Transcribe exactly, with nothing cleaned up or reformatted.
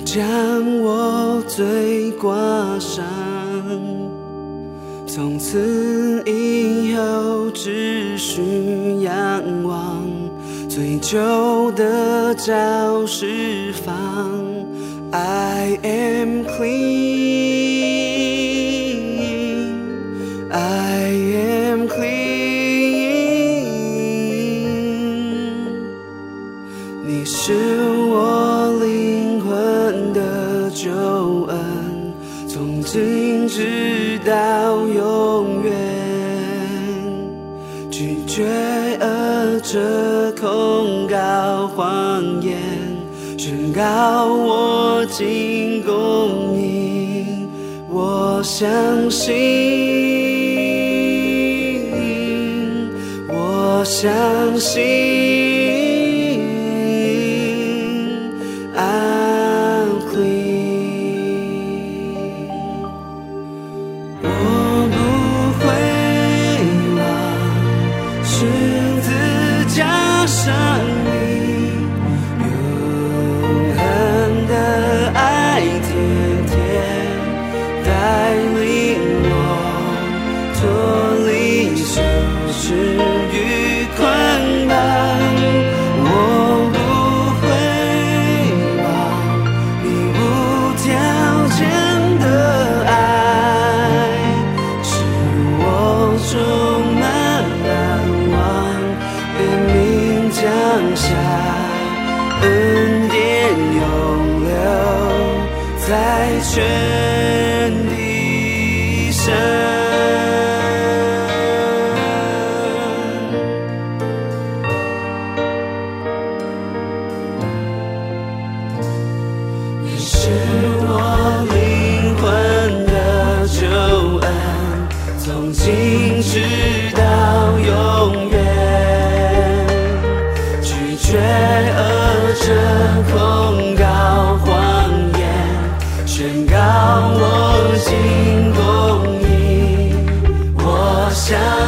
将我罪挂上，从此以后只需仰望最久的早释放。 I am clean, I am clean， 你是我灵魂的救恩，从今直到永远，拒绝恶者控告谎言，宣告我尽公义。我相信，我相信。 I'm clean， 我不会忘十字架上你永恒的爱，天天带领我脱离羞耻与捆绑。我不会忘你无条件的爱，使我充满盼望，怜悯降下，恩典永留在全地上。你是我灵魂的救恩，从今直到永远，拒绝恶者控告谎言，宣告我尽公义。我相